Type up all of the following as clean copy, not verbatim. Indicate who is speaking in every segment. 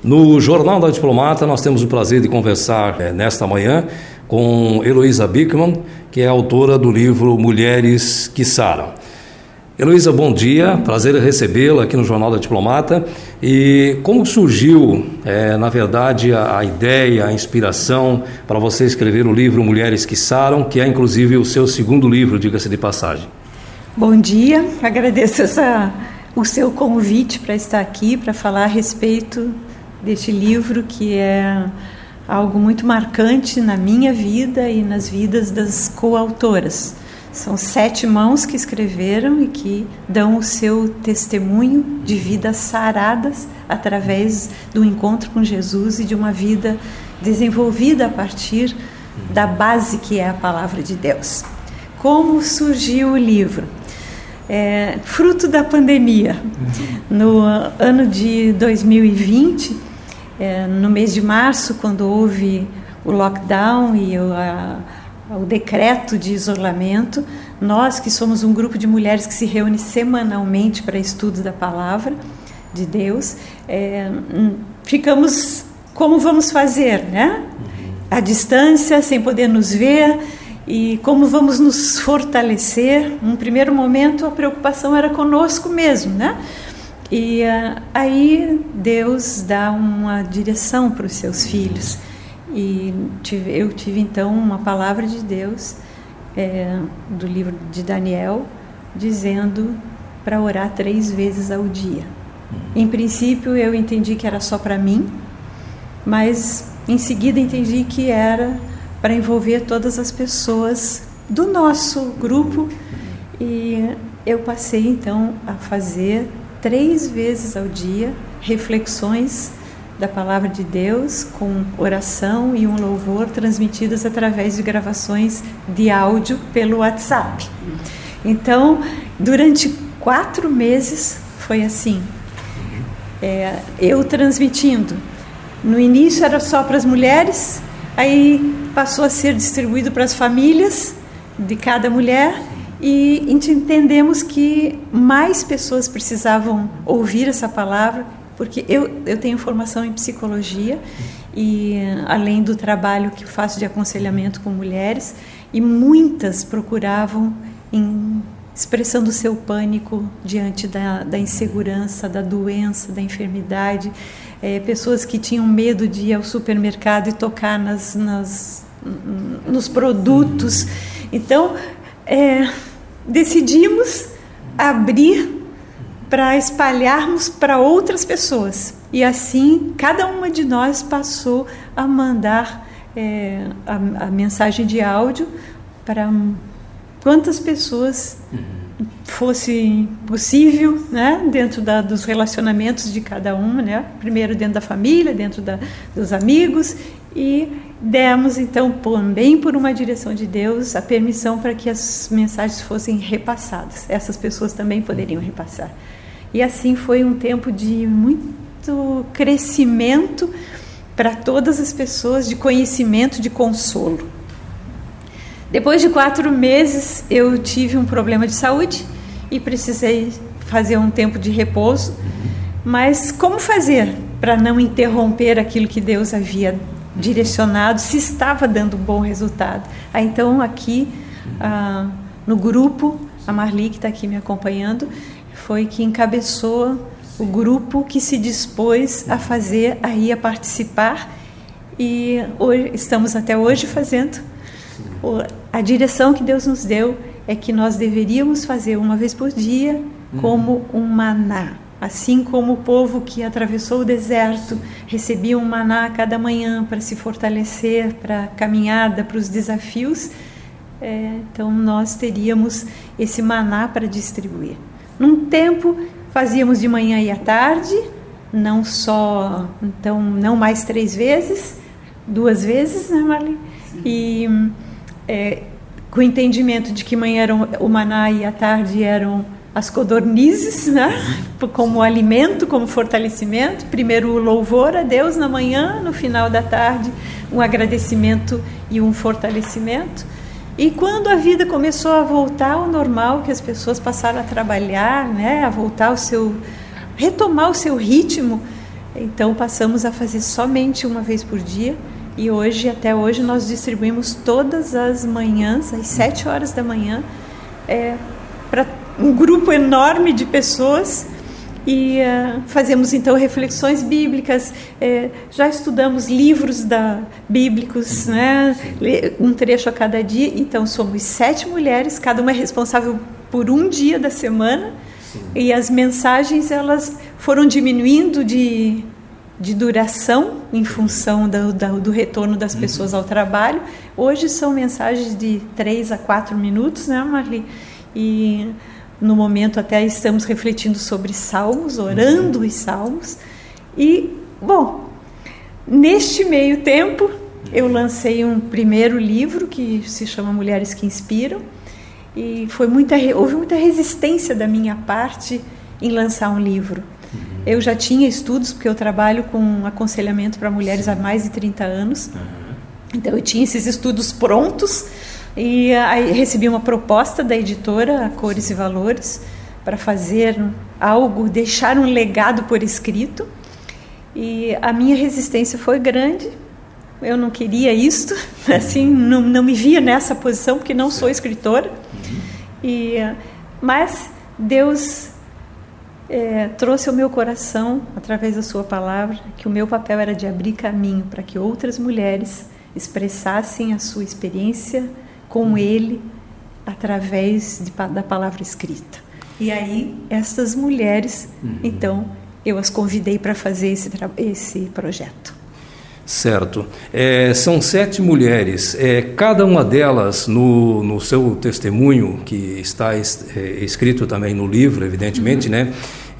Speaker 1: No Jornal da Diplomata, nós temos o prazer de conversar nesta manhã com Heloísa Bickman, que é autora do livro Mulheres que Saram. Heloísa, bom dia, prazer em recebê-la aqui no Jornal da Diplomata. E como surgiu, na verdade, a ideia, a inspiração para você escrever o livro Mulheres que Saram, que é inclusive o seu segundo livro, diga-se de passagem?
Speaker 2: Bom dia, agradeço o seu convite para estar aqui, para falar a respeito deste livro, que é algo muito marcante na minha vida e nas vidas das coautoras. São 7 mãos que escreveram e que dão o seu testemunho de vidas saradas através do encontro com Jesus e de uma vida desenvolvida a partir da base que é a palavra de Deus. Como surgiu o livro? Fruto da pandemia. No ano de 2020, no mês de março, quando houve o lockdown e o decreto de isolamento, nós que somos um grupo de mulheres que se reúne semanalmente para estudos da palavra de Deus, ficamos, como vamos fazer, né? À distância, sem poder nos ver, e como vamos nos fortalecer. Num primeiro momento a preocupação era conosco mesmo, né? E aí Deus dá uma direção para os seus filhos. E eu tive então uma palavra de Deus do livro de Daniel, dizendo para orar 3 vezes ao dia. Em princípio eu entendi que era só para mim, mas em seguida entendi que era para envolver todas as pessoas do nosso grupo, e eu passei então a fazer 3 vezes ao dia reflexões da palavra de Deus, com oração e um louvor transmitidas através de gravações de áudio pelo WhatsApp. Então, durante 4 meses foi assim, eu transmitindo. No início era só para as mulheres, aí passou a ser distribuído para as famílias de cada mulher, e entendemos que mais pessoas precisavam ouvir essa palavra, porque eu tenho formação em psicologia, e além do trabalho que faço de aconselhamento com mulheres, e muitas procuravam expressando o seu pânico diante da insegurança, da doença, da enfermidade, pessoas que tinham medo de ir ao supermercado e tocar nos produtos. Então, decidimos abrir para espalharmos para outras pessoas. E assim, cada uma de nós passou a mandar a mensagem de áudio para quantas pessoas fosse possível, né? Dentro dos relacionamentos de cada uma, né? Primeiro dentro da família, dentro dos amigos, e demos então também, por uma direção de Deus, a permissão para que as mensagens fossem repassadas. Essas pessoas também poderiam repassar. E assim foi um tempo de muito crescimento para todas as pessoas, de conhecimento, de consolo. Depois de 4 meses, eu tive um problema de saúde e precisei fazer um tempo de repouso. Mas como fazer para não interromper aquilo que Deus havia direcionado, se estava dando um bom resultado? Então, aqui no grupo, a Marli, que está aqui me acompanhando, foi que encabeçou o grupo que se dispôs a fazer, a participar, e hoje, estamos até hoje fazendo. A direção que Deus nos deu é que nós deveríamos fazer uma vez por dia como um maná. Assim como o povo que atravessou o deserto recebia um maná a cada manhã para se fortalecer, para a caminhada, para os desafios, então nós teríamos esse maná para distribuir. Num tempo fazíamos de manhã e à tarde, não mais 3 vezes, 2 vezes, né, Marli? E com o entendimento de que manhã era o maná e à tarde eram as codornizes, né? Como alimento, como fortalecimento. Primeiro o louvor a Deus na manhã, no final da tarde um agradecimento e um fortalecimento. E quando a vida começou a voltar ao normal, que as pessoas passaram a trabalhar, né? A voltar retomar o seu ritmo, Então passamos a fazer somente uma vez por dia, e até hoje nós distribuímos todas as manhãs, às 7 horas da manhã, para um grupo enorme de pessoas, e fazemos então reflexões bíblicas, já estudamos livros bíblicos, né? Um trecho a cada dia. Então somos 7 mulheres, cada uma é responsável por um dia da semana. Sim. E as mensagens elas foram diminuindo de duração em função do retorno das pessoas ao trabalho. Hoje são mensagens de 3 a 4 minutos, né, Marli? E no momento até estamos refletindo sobre salmos, orando os salmos. E, bom, neste meio tempo eu lancei um primeiro livro que se chama Mulheres que Inspiram, e houve muita resistência da minha parte em lançar um livro. Eu já tinha estudos, porque eu trabalho com aconselhamento para mulheres há mais de 30 anos. Então eu tinha esses estudos prontos, e aí recebi uma proposta da editora Cores e Valores para fazer algo, deixar um legado por escrito, e a minha resistência foi grande. Eu não queria isto, assim, não me via nessa posição, porque não sou escritora. Mas Deus trouxe ao meu coração, através da sua palavra, que o meu papel era de abrir caminho para que outras mulheres expressassem a sua experiência com Ele através da palavra escrita. E aí, essas mulheres, então, eu as convidei para fazer esse projeto.
Speaker 1: Certo. São 7 mulheres. Cada uma delas, no seu testemunho, que está escrito também no livro, evidentemente, né?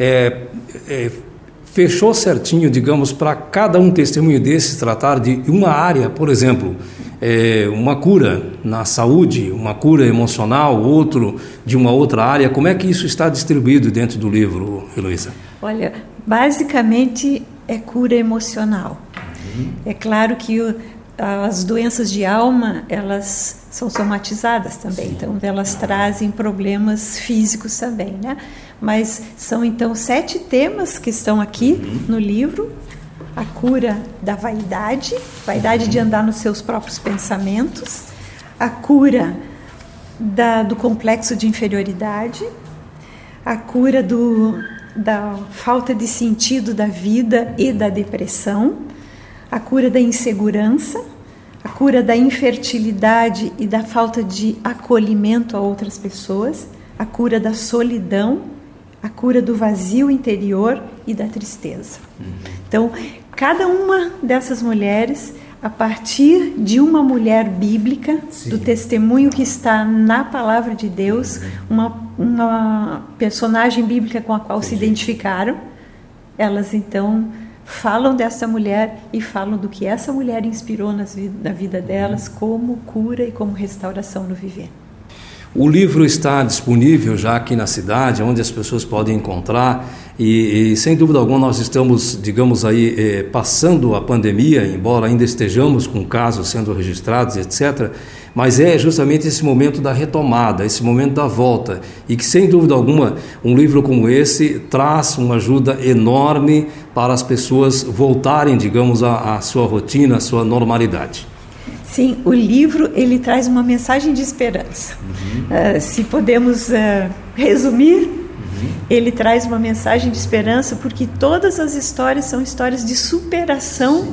Speaker 1: Fechou certinho, digamos, para cada um testemunho desses tratar de uma área, por exemplo, uma cura na saúde, uma cura emocional, outro de uma outra área. Como é que isso está distribuído dentro do livro, Heloísa?
Speaker 2: Olha, basicamente é cura emocional. É claro que as doenças de alma, elas são somatizadas também. Sim. Então elas trazem problemas físicos também, né? Mas são então 7 temas que estão aqui no livro. A cura da vaidade de andar nos seus próprios pensamentos, a cura do complexo de inferioridade, a cura da falta de sentido da vida e da depressão, a cura da insegurança, a cura da infertilidade e da falta de acolhimento a outras pessoas, a cura da solidão, a cura do vazio interior e da tristeza. Então, cada uma dessas mulheres, a partir de uma mulher bíblica, sim, do testemunho que está na palavra de Deus, uma personagem bíblica com a qual se identificaram, elas então falam dessa mulher e falam do que essa mulher inspirou na vida delas como cura e como restauração no viver.
Speaker 1: O livro está disponível já aqui na cidade, onde as pessoas podem encontrar, e sem dúvida alguma nós estamos, digamos aí, passando a pandemia, embora ainda estejamos com casos sendo registrados, etc., mas é justamente esse momento da retomada, esse momento da volta, e que sem dúvida alguma um livro como esse traz uma ajuda enorme para as pessoas voltarem, digamos, à sua rotina, à sua normalidade.
Speaker 2: Sim, o livro ele traz uma mensagem de esperança. Se podemos resumir, ele traz uma mensagem de esperança, porque todas as histórias são histórias de superação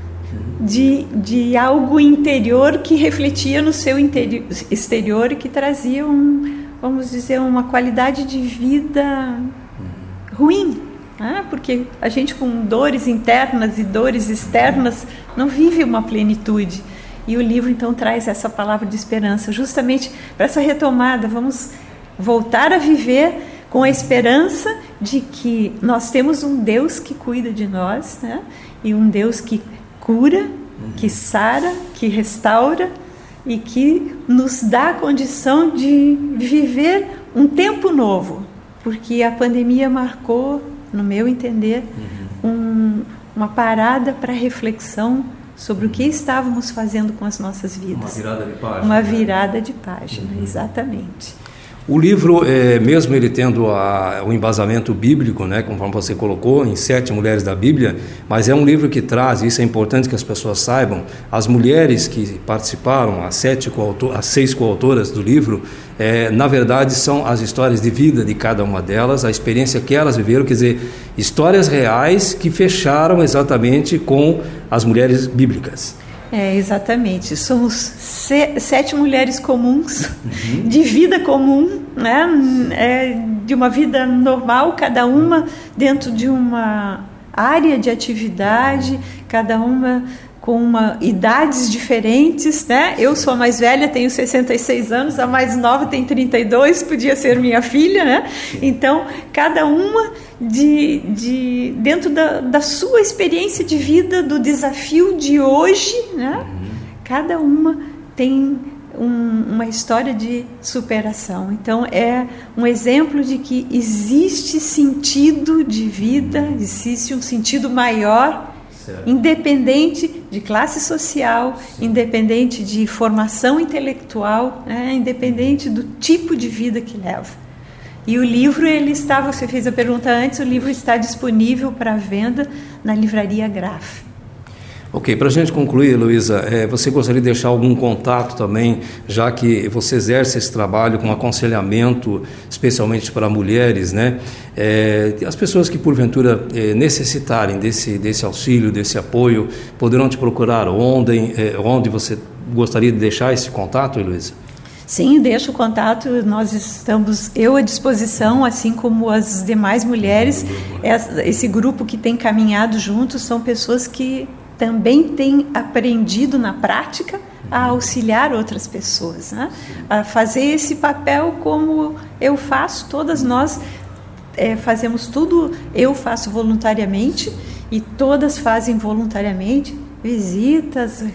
Speaker 2: de algo interior que refletia no seu exterior e que trazia vamos dizer, uma qualidade de vida ruim. Porque a gente com dores internas e dores externas não vive uma plenitude. E o livro, então, traz essa palavra de esperança, justamente para essa retomada. Vamos voltar a viver com a esperança de que nós temos um Deus que cuida de nós, né? E um Deus que cura, que sara, que restaura e que nos dá a condição de viver um tempo novo. Porque a pandemia marcou, no meu entender, uma parada para reflexão sobre o que estávamos fazendo com as nossas vidas.
Speaker 1: Uma virada de página.
Speaker 2: Uma virada de página, exatamente.
Speaker 1: O livro, mesmo ele tendo o embasamento bíblico, né, conforme você colocou, em 7 mulheres da Bíblia, mas é um livro que traz, e isso é importante que as pessoas saibam, as mulheres que participaram, as 6 coautoras do livro, na verdade são as histórias de vida de cada uma delas, a experiência que elas viveram, quer dizer, histórias reais que fecharam exatamente com as mulheres bíblicas.
Speaker 2: Exatamente. Somos 7 mulheres comuns, de vida comum, né? De uma vida normal, cada uma dentro de uma área de atividade, cada uma com idades diferentes, né? Eu sou a mais velha, tenho 66 anos, a mais nova tem 32, podia ser minha filha, né? Então, cada uma dentro da sua experiência de vida, do desafio de hoje, né? Cada uma tem uma história de superação. Então, é um exemplo de que existe sentido de vida, existe um sentido maior, independente de classe social, independente de formação intelectual, independente do tipo de vida que leva. E o livro, você fez a pergunta antes, o livro está disponível para venda na Livraria Graf.
Speaker 1: Ok, para a gente concluir, Heloísa, você gostaria de deixar algum contato também, já que você exerce esse trabalho com aconselhamento, especialmente para mulheres, né? As pessoas que porventura necessitarem desse auxílio, desse apoio, poderão te procurar onde você gostaria de deixar esse contato, Heloísa?
Speaker 2: Sim, deixo o contato, nós estamos, eu à disposição, assim como as demais mulheres. Esse grupo que tem caminhado juntos são pessoas que também têm aprendido na prática a auxiliar outras pessoas, né? A fazer esse papel como eu faço, todas nós fazemos tudo, eu faço voluntariamente e todas fazem voluntariamente, visitas,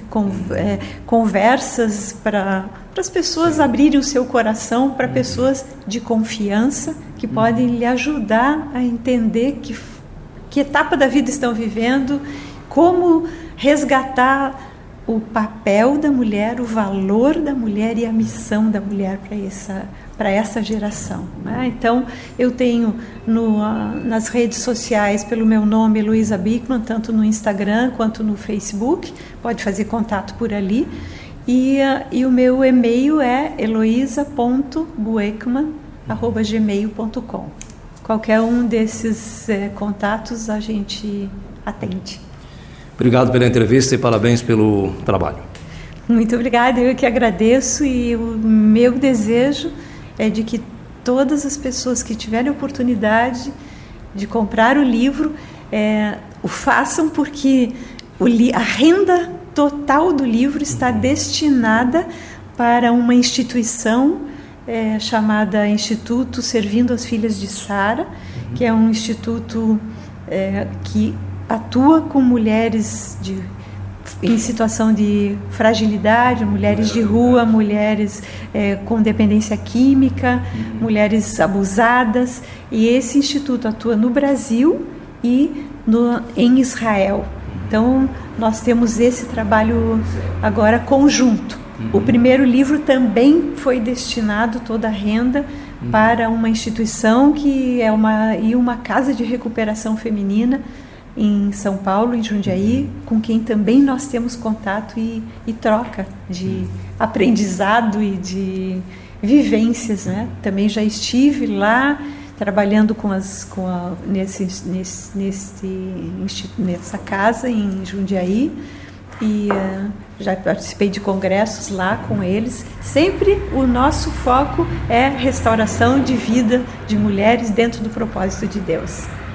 Speaker 2: conversas para as pessoas abrirem o seu coração, para pessoas de confiança que podem lhe ajudar a entender que etapa da vida estão vivendo, como resgatar o papel da mulher, o valor da mulher e a missão da mulher para essa geração, né? Então, eu tenho nas redes sociais, pelo meu nome, Heloísa Bickman, tanto no Instagram quanto no Facebook, pode fazer contato por ali, e o meu e-mail é eloisa.bueckman@gmail.com. Qualquer um desses contatos a gente atende.
Speaker 1: Obrigado pela entrevista e parabéns pelo trabalho.
Speaker 2: Muito obrigada, eu que agradeço, e o meu desejo é de que todas as pessoas que tiverem a oportunidade de comprar o livro o façam, porque a renda total do livro está destinada para uma instituição chamada Instituto Servindo as Filhas de Sara, que é um instituto que atua com mulheres em situação de fragilidade, mulheres de rua, mulheres com dependência química, mulheres abusadas, e esse instituto atua no Brasil e em Israel. Então, nós temos esse trabalho agora conjunto. O primeiro livro também foi destinado, toda a renda, para uma instituição que é uma casa de recuperação feminina em São Paulo, em Jundiaí, com quem também nós temos contato e troca de aprendizado e de vivências, né? Também já estive lá trabalhando nessa casa em Jundiaí, e já participei de congressos lá com eles. Sempre o nosso foco é restauração de vida de mulheres dentro do propósito de Deus.